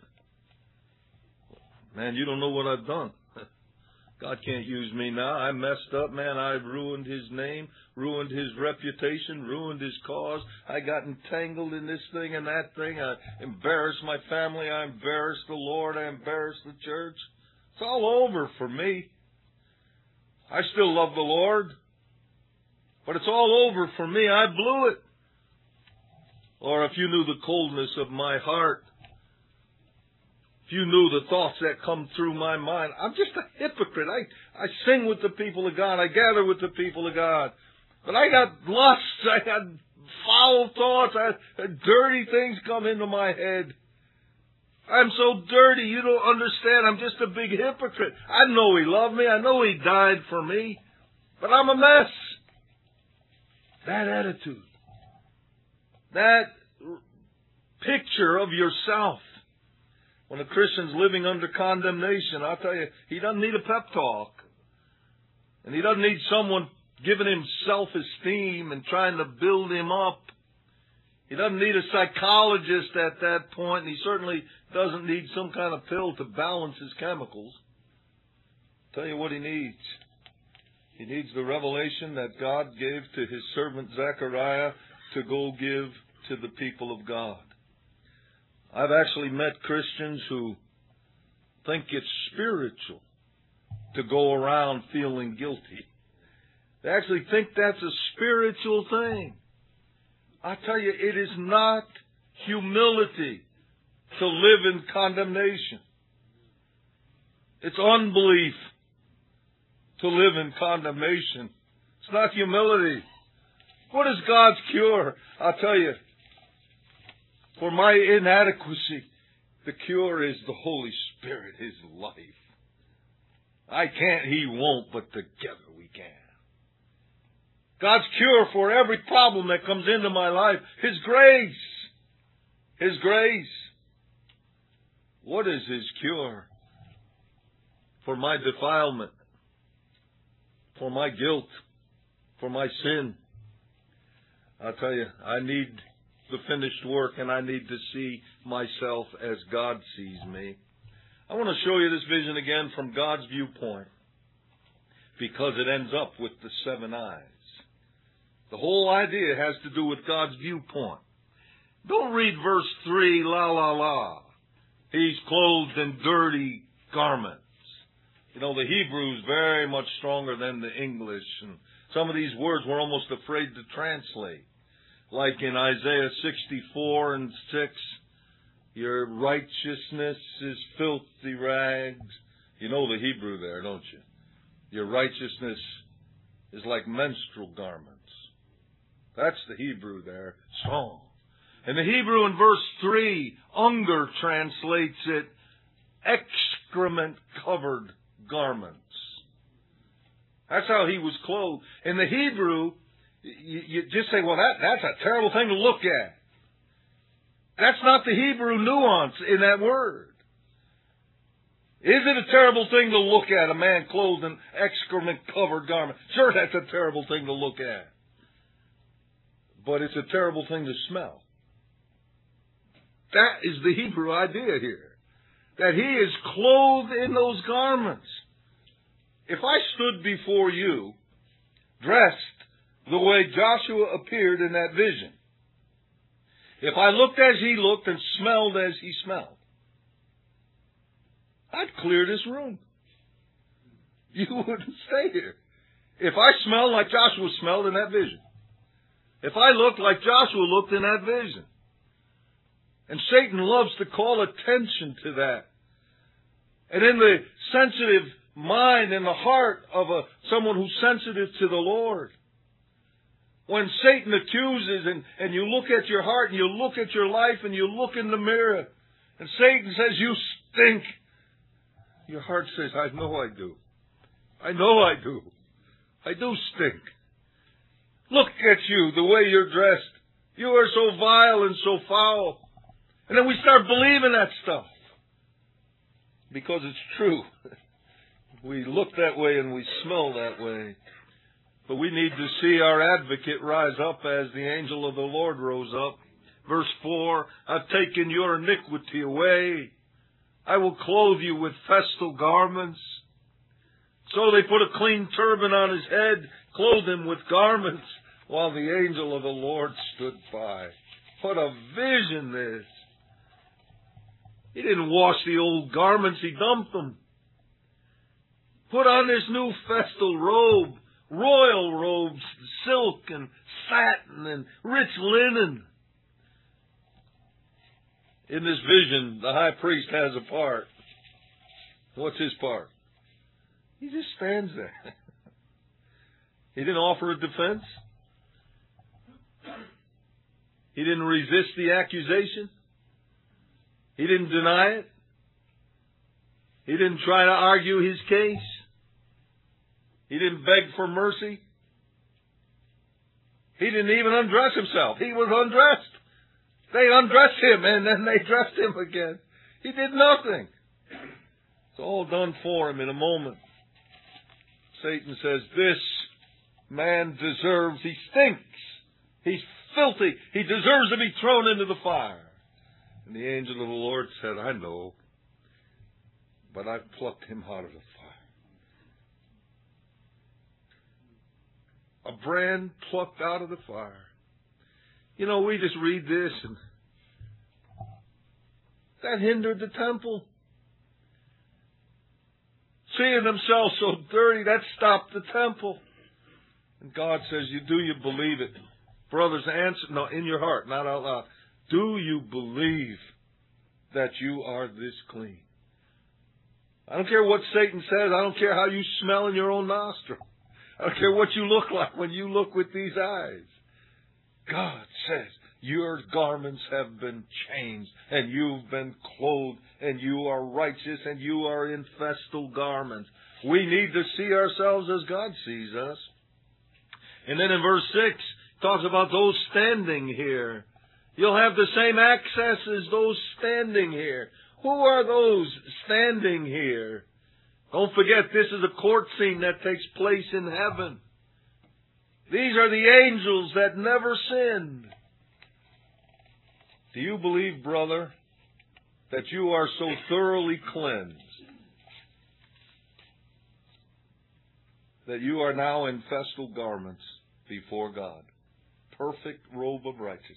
Man, you don't know what I've done. God can't use me now. I messed up, man. I've ruined His name, ruined His reputation, ruined His cause. I got entangled in this thing and that thing. I embarrassed my family. I embarrassed the Lord. I embarrassed the church. It's all over for me. I still love the Lord, but it's all over for me. I blew it. Or if you knew the coldness of my heart, if you knew the thoughts that come through my mind, I'm just a hypocrite. I sing with the people of God. I gather with the people of God. But I got lusts. I got foul thoughts. Dirty things come into my head. I'm so dirty, you don't understand. I'm just a big hypocrite. I know He loved me. I know He died for me. But I'm a mess. That attitude. That picture of yourself. When a Christian's living under condemnation, I'll tell you, he doesn't need a pep talk. And he doesn't need someone giving him self-esteem and trying to build him up. He doesn't need a psychologist at that point, and he certainly doesn't need some kind of pill to balance his chemicals. I'll tell you what he needs. He needs the revelation that God gave to His servant Zechariah to go give to the people of God. I've actually met Christians who think it's spiritual to go around feeling guilty. They actually think that's a spiritual thing. I tell you, it is not humility to live in condemnation. It's unbelief to live in condemnation. It's not humility. What is God's cure? I'll tell you, for my inadequacy, the cure is the Holy Spirit, His life. I can't, He won't, but together we can. God's cure for every problem that comes into my life, His grace. His grace. What is His cure? For my defilement, for my guilt, for my sin. I'll tell you, I need the finished work, and I need to see myself as God sees me. I want to show you this vision again from God's viewpoint. because it ends up with the 7 eyes. The whole idea has to do with God's viewpoint. Don't read verse 3, la, la, la. He's clothed in dirty garments. You know, the Hebrew is very much stronger than the English, and some of these words we're almost afraid to translate. Like in Isaiah 64 and 6, your righteousness is filthy rags. You know the Hebrew there, don't you? Your righteousness is like menstrual garments. That's the Hebrew there, strong. And the Hebrew in verse 3, Unger translates it, excrement-covered garments. That's how he was clothed. In the Hebrew, you just say, well, that's a terrible thing to look at. That's not the Hebrew nuance in that word. Is it a terrible thing to look at, a man clothed in excrement-covered garments? Sure, that's a terrible thing to look at. But it's a terrible thing to smell. That is the Hebrew idea here. That he is clothed in those garments. If I stood before you, dressed the way Joshua appeared in that vision, if I looked as he looked and smelled as he smelled, I'd clear this room. You wouldn't stay here. If I smelled like Joshua smelled in that vision, if I looked like Joshua looked in that vision, and Satan loves to call attention to that. And in the sensitive mind and the heart of someone who's sensitive to the Lord, when Satan accuses and you look at your heart and you look at your life and you look in the mirror and Satan says, you stink. Your heart says, I know I do. I know I do. I do stink. Look at you, the way you're dressed. You are so vile and so foul. And then we start believing that stuff. Because it's true. We look that way and we smell that way. But we need to see our advocate rise up as the angel of the Lord rose up. Verse 4, I've taken your iniquity away. I will clothe you with festal garments. So they put a clean turban on his head, clothed him with garments, while the angel of the Lord stood by. What a vision this. He didn't wash the old garments, he dumped them. Put on this new festal robe, royal robes, silk and satin and rich linen. In this vision, the high priest has a part. What's his part? He just stands there. He didn't offer a defense. He didn't resist the accusation. He didn't deny it. He didn't try to argue his case. He didn't beg for mercy. He didn't even undress himself. He was undressed. They undressed him and then they dressed him again. He did nothing. It's all done for him in a moment. Satan says, this man deserves, he stinks. He's filthy. He deserves to be thrown into the fire. And the angel of the Lord said, I know, but I've plucked him out of the fire. A brand plucked out of the fire. You know, we just read this and that hindered the temple. Seeing themselves so dirty, that stopped the temple. And God says, do you believe it? Brothers, answer, no, in your heart, not out loud. Do you believe that you are this clean? I don't care what Satan says. I don't care how you smell in your own nostril. I don't care what you look like when you look with these eyes. God says, your garments have been changed, and you've been clothed, and you are righteous, and you are in festal garments. We need to see ourselves as God sees us. And then in verse 6, it talks about those standing here. You'll have the same access as those standing here. Who are those standing here? Don't forget, this is a court scene that takes place in heaven. These are the angels that never sinned. Do you believe, brother, that you are so thoroughly cleansed that you are now in festal garments before God. Perfect robe of righteousness.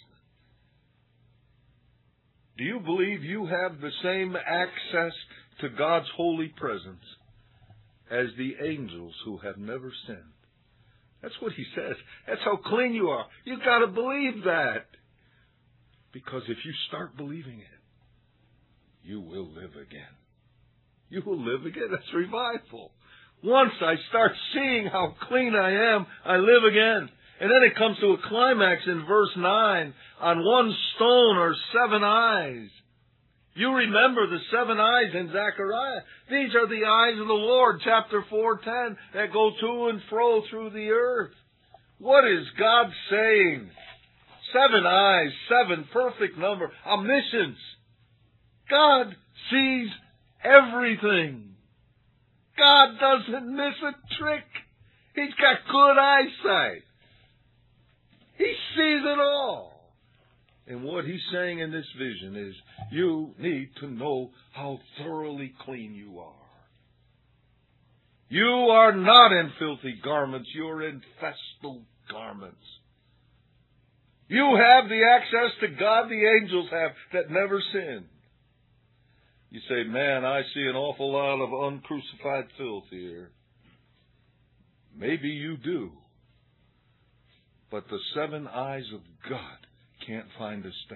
Do you believe you have the same access to God's holy presence as the angels who have never sinned? That's what he says. That's how clean you are. You've got to believe that. Because if you start believing it, you will live again. You will live again. That's revival. Once I start seeing how clean I am, I live again. And then it comes to a climax in verse 9. On one stone are 7 eyes. You remember the 7 eyes in Zechariah. These are the eyes of the Lord, chapter 4:10, that go to and fro through the earth. What is God saying? 7 eyes, 7, perfect number, omniscience. God sees everything. God doesn't miss a trick. He's got good eyesight. He sees it all. And what he's saying in this vision is, you need to know how thoroughly clean you are. You are not in filthy garments. You're in festal garments. You have the access to God the angels have that never sin. You say, man, I see an awful lot of uncrucified filth here. Maybe you do. But the 7 eyes of God can't find a stain.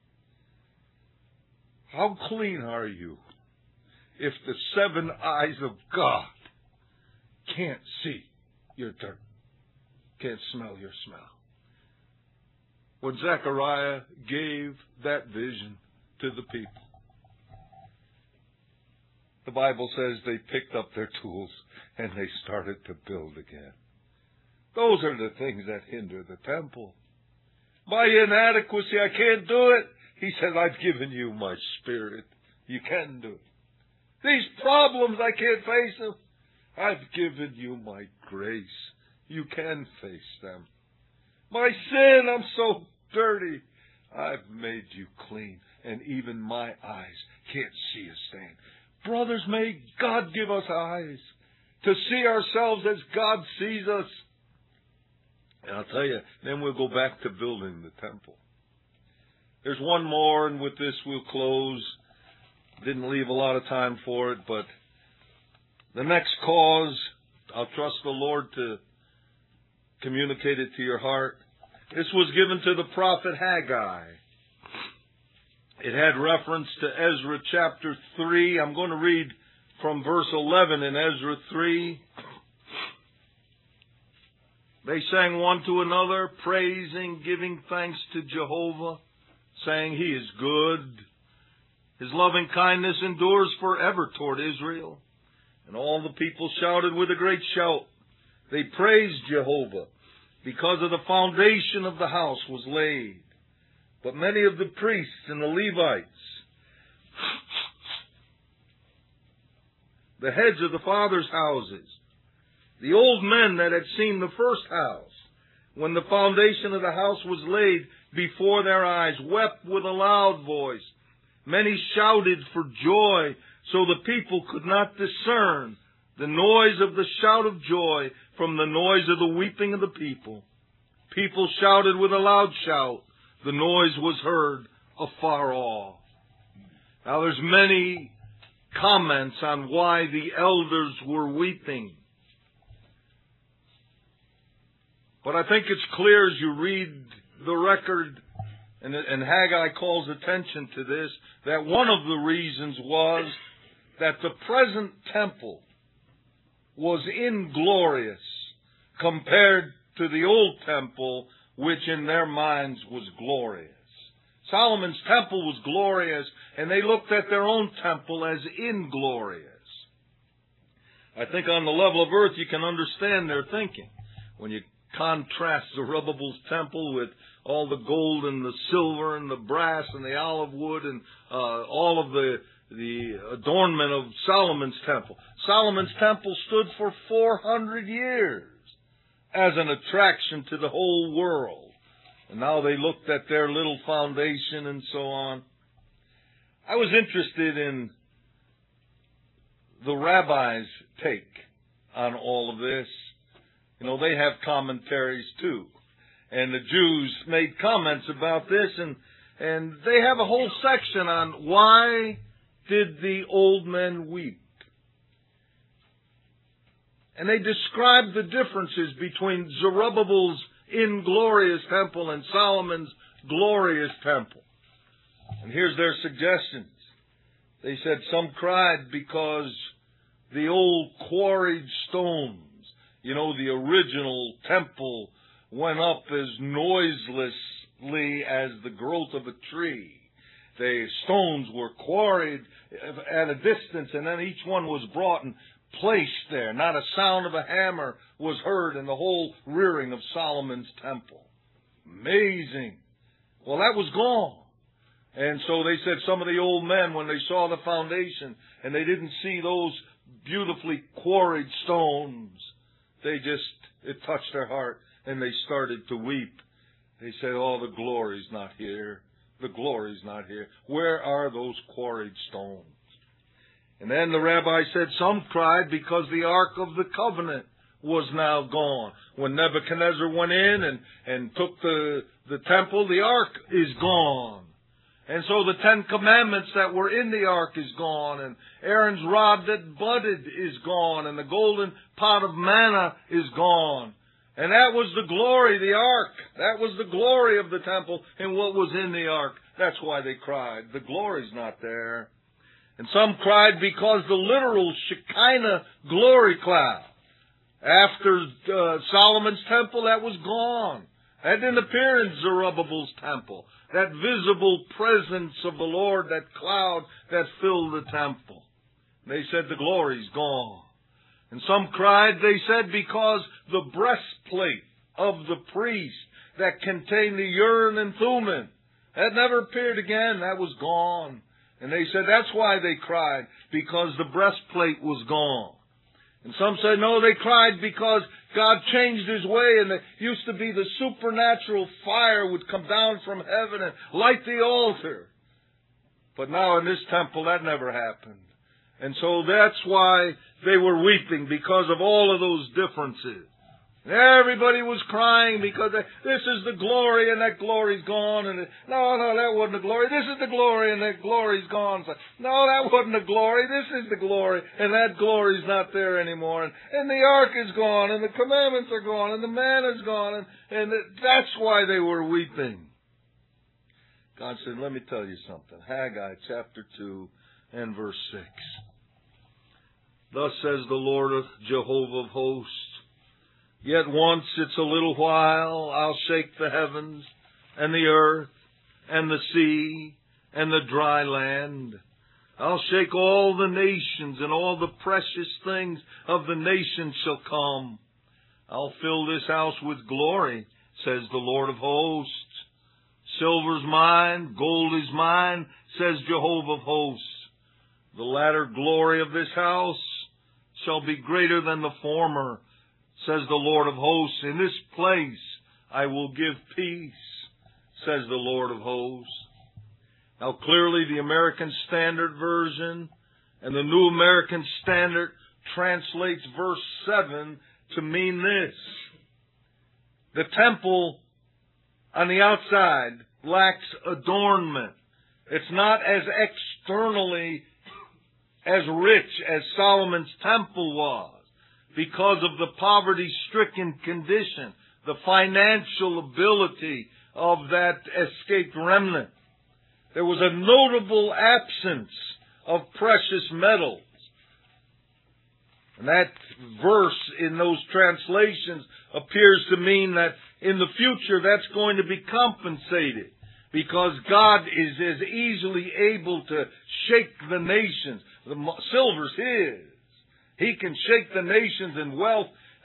How clean are you if the 7 eyes of God can't see your dirt, can't smell your smell? When Zechariah gave that vision to the people, the Bible says they picked up their tools and they started to build again. Those are the things that hinder the temple. My inadequacy, I can't do it. He says, I've given you my Spirit. You can do it. These problems, I can't face them. I've given you my grace. You can face them. My sin, I'm so dirty. I've made you clean, and even my eyes can't see a stain. Brothers, may God give us eyes to see ourselves as God sees us. And I'll tell you, then we'll go back to building the temple. There's one more, and with this we'll close. Didn't leave a lot of time for it, but the next cause, I'll trust the Lord to communicate it to your heart. This was given to the prophet Haggai. It had reference to Ezra chapter 3. I'm going to read from verse 11 in Ezra 3. They sang one to another, praising, giving thanks to Jehovah, saying, He is good. His loving kindness endures forever toward Israel. And all the people shouted with a great shout. They praised Jehovah because of the foundation of the house was laid. But many of the priests and the Levites, the heads of the fathers' houses, the old men that had seen the first house, when the foundation of the house was laid before their eyes, wept with a loud voice. Many shouted for joy, so the people could not discern the noise of the shout of joy from the noise of the weeping of the people. People shouted with a loud shout. The noise was heard afar off. Now there's many comments on why the elders were weeping. But I think it's clear as you read the record, and Haggai calls attention to this, that one of the reasons was that the present temple was inglorious compared to the old temple, which in their minds was glorious. Solomon's temple was glorious, and they looked at their own temple as inglorious. I think on the level of earth you can understand their thinking. When you contrast Zerubbabel's temple with all the gold and the silver and the brass and the olive wood and all of the adornment of Solomon's temple. Solomon's temple stood for 400 years as an attraction to the whole world. And now they looked at their little foundation and so on. I was interested in the rabbi's take on all of this. You know, they have commentaries too. And the Jews made comments about this, and they have a whole section on why did the old men weep. And they describe the differences between Zerubbabel's inglorious temple and Solomon's glorious temple. And here's their suggestions. They said some cried because the old quarried stones, you know, the original temple, went up as noiselessly as the growth of a tree. The stones were quarried at a distance, and then each one was brought and placed there. Not a sound of a hammer was heard in the whole rearing of Solomon's temple. Amazing. Well, that was gone. And so they said some of the old men, when they saw the foundation and they didn't see those beautifully quarried stones, it touched their heart and they started to weep. They said, oh, the glory's not here. The glory's not here. Where are those quarried stones? And then the rabbi said some cried because the Ark of the Covenant was now gone. When Nebuchadnezzar went in and took the temple, the Ark is gone. And so the 10 Commandments that were in the Ark is gone, and Aaron's rod that budded is gone, and the golden pot of manna is gone. And that was the glory, the Ark. That was the glory of the temple and what was in the Ark. That's why they cried. The glory's not there. And some cried because the literal Shekinah glory cloud, after Solomon's temple, that was gone. That didn't appear in Zerubbabel's temple. That visible presence of the Lord, that cloud that filled the temple. They said the glory's gone. And some cried, they said, because the breastplate of the priest that contained the Urim and Thummim, that never appeared again. That was gone. And they said that's why they cried, because the breastplate was gone. And some said, no, they cried because God changed His way, and it used to be the supernatural fire would come down from heaven and light the altar. But now in this temple, that never happened. And so that's why they were weeping, because of all of those differences. Everybody was crying because this is the glory and that glory's gone. And no, that wasn't the glory. This is the glory and that glory's gone. So, no, that wasn't the glory. This is the glory and that glory's not there anymore. And the ark is gone and the commandments are gone and the manna's gone. And that's why they were weeping. God said, let me tell you something. Haggai chapter 2 and verse 6. Thus says the Lord of Jehovah of hosts, yet once it's a little while, I'll shake the heavens and the earth and the sea and the dry land. I'll shake all the nations, and all the precious things of the nations shall come. I'll fill this house with glory, says the Lord of hosts. Silver's mine, gold is mine, says Jehovah of hosts. The latter glory of this house shall be greater than the former, says the Lord of hosts. In this place I will give peace, says the Lord of hosts. Now clearly the American Standard Version and the New American Standard translates verse 7 to mean this. The temple on the outside lacks adornment. It's not as externally as rich as Solomon's temple was, because of the poverty-stricken condition, the financial ability of that escaped remnant. There was a notable absence of precious metals. And that verse in those translations appears to mean that in the future that's going to be compensated, because God is as easily able to shake the nations. The silver's His. He can shake the nations in wealth.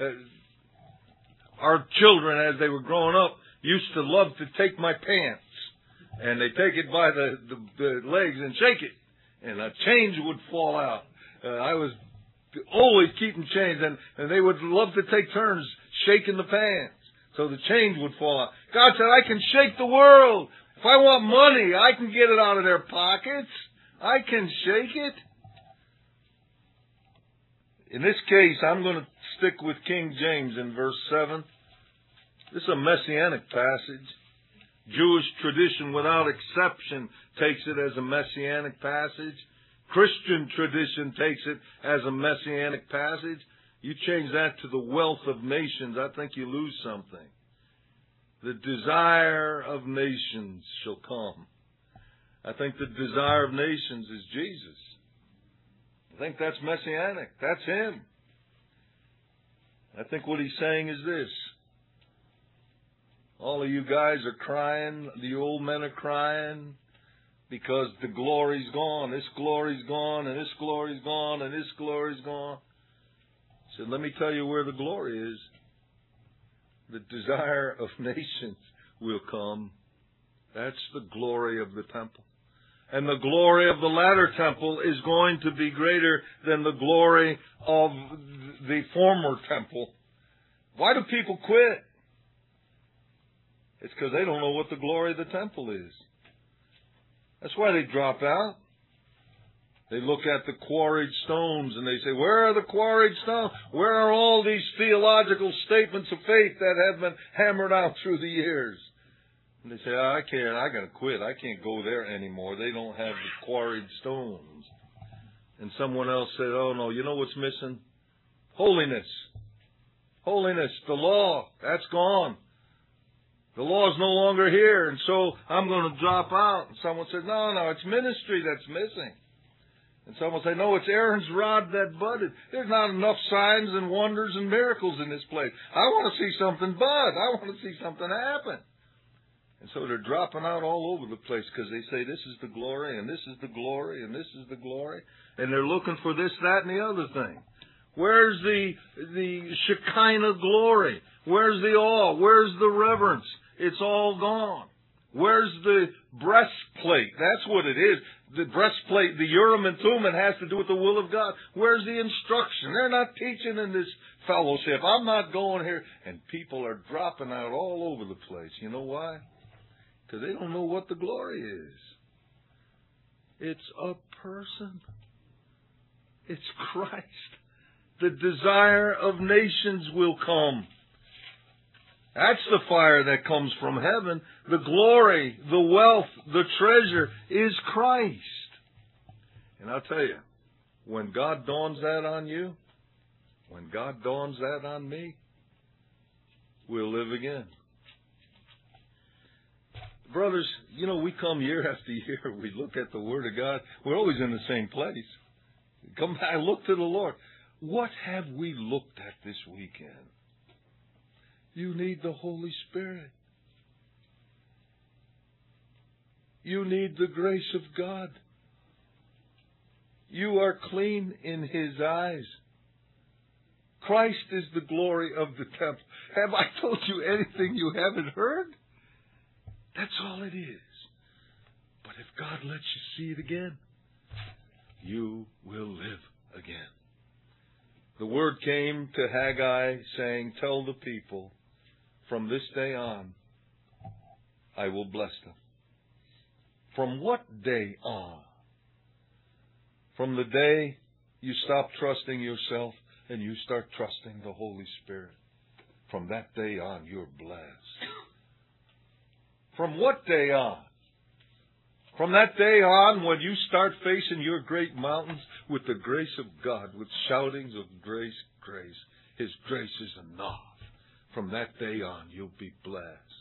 Our children, as they were growing up, used to love to take my pants. And they take it by the legs and shake it. And a change would fall out. I was always keeping change. And they would love to take turns shaking the pants. So the change would fall out. God said, I can shake the world. If I want money, I can get it out of their pockets. I can shake it. In this case, I'm going to stick with King James in verse 7. This is a messianic passage. Jewish tradition, without exception, takes it as a messianic passage. Christian tradition takes it as a messianic passage. You change that to the wealth of nations, I think you lose something. The desire of nations shall come. I think the desire of nations is Jesus. I think that's messianic. That's Him. I think what He's saying is this. All of you guys are crying. The old men are crying because the glory's gone. This glory's gone, and this glory's gone, and this glory's gone. I said, let me tell you where the glory is. The desire of nations will come. That's the glory of the temple. And the glory of the latter temple is going to be greater than the glory of the former temple. Why do people quit? It's because they don't know what the glory of the temple is. That's why they drop out. They look at the quarried stones and they say, where are the quarried stones? Where are all these theological statements of faith that have been hammered out through the years? And they say, I got to quit. I can't go there anymore. They don't have the quarried stones. And someone else said, oh no, you know what's missing? Holiness. Holiness, the law, that's gone. The law is no longer here, and so I'm going to drop out. And someone said, no, it's ministry that's missing. And someone said, no, it's Aaron's rod that budded. There's not enough signs and wonders and miracles in this place. I want to see something bud. I want to see something happen. And so they're dropping out all over the place because they say this is the glory, and this is the glory, and this is the glory. And they're looking for this, that, and the other thing. Where's the Shekinah glory? Where's the awe? Where's the reverence? It's all gone. Where's the breastplate? That's what it is. The breastplate, the Urim and Thummim, has to do with the will of God. Where's the instruction? They're not teaching in this fellowship. I'm not going here. And people are dropping out all over the place. You know why? Because they don't know what the glory is. It's a person. It's Christ. The desire of nations will come. That's the fire that comes from heaven. The glory, the wealth, the treasure is Christ. And I'll tell you, when God dawns that on you, when God dawns that on me, we'll live again. Brothers, you know, we come year after year, we look at the Word of God. We're always in the same place. Come back, look to the Lord. What have we looked at this weekend? You need the Holy Spirit. You need the grace of God. You are clean in His eyes. Christ is the glory of the temple. Have I told you anything you haven't heard? That's all it is. But if God lets you see it again, you will live again. The word came to Haggai saying, tell the people, from this day on, I will bless them. From what day on? From the day you stop trusting yourself and you start trusting the Holy Spirit. From that day on, you're blessed. From what day on? From that day on, when you start facing your great mountains with the grace of God, with shoutings of grace, grace. His grace is enough. From that day on, you'll be blessed.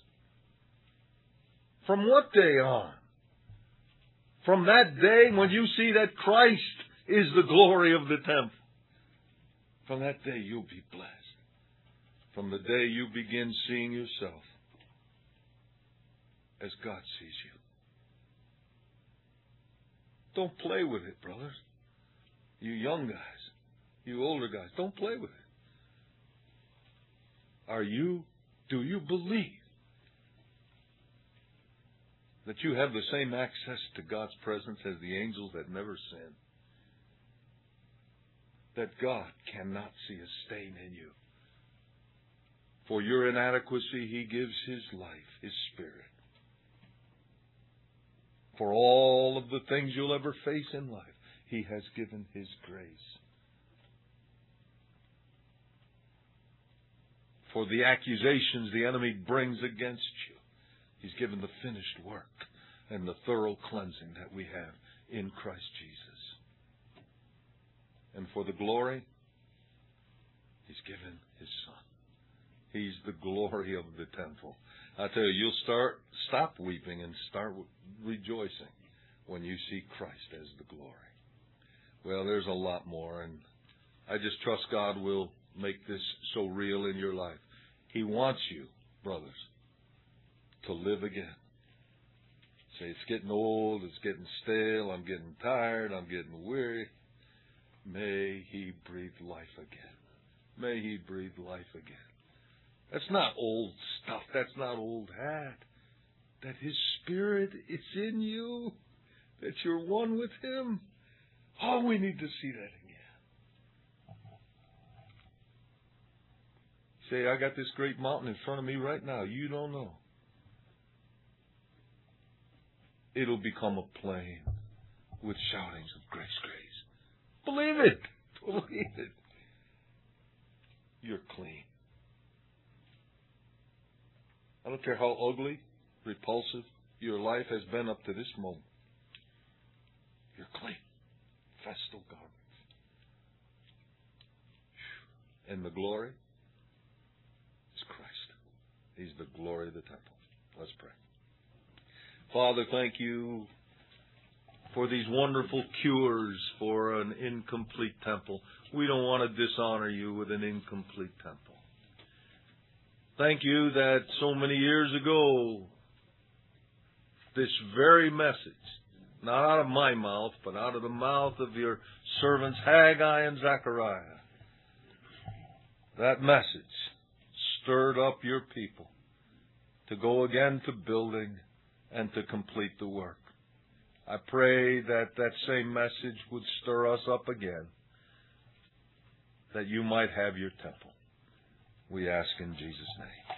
From what day on? From that day when you see that Christ is the glory of the temple. From that day, you'll be blessed. From the day you begin seeing yourself as God sees you. Don't play with it, brothers. You young guys, you older guys, don't play with it. Do you believe that you have the same access to God's presence as the angels that never sin? That God cannot see a stain in you. For your inadequacy, He gives His life, His Spirit. For all of the things you'll ever face in life, He has given His grace. for the accusations the enemy brings against you. He's given the finished work and the thorough cleansing that we have in Christ Jesus. And for the glory, He's given His Son. He's the glory of the temple. I tell you, you'll stop weeping and start rejoicing when you see Christ as the glory. Well, there's a lot more, and I just trust God will make this so real in your life. He wants you, brothers, to live again. Say, it's getting old, it's getting stale, I'm getting tired, I'm getting weary. May He breathe life again. May He breathe life again. That's not old stuff. That's not old hat. That His Spirit is in you. That you're one with Him. Oh, we need to see that again. Say, I got this great mountain in front of me right now. You don't know. It'll become a plain with shoutings of grace, grace. Believe it. Believe it. You're clean. I don't care how ugly, repulsive your life has been up to this moment. You're clean. Festal garments. And the glory is Christ. He's the glory of the temple. Let's pray. Father, thank You for these wonderful cures for an incomplete temple. We don't want to dishonor You with an incomplete temple. Thank You that so many years ago, this very message, not out of my mouth, but out of the mouth of Your servants Haggai and Zechariah, that message stirred up Your people to go again to building and to complete the work. I pray that that same message would stir us up again, that You might have Your temple. We ask in Jesus' name.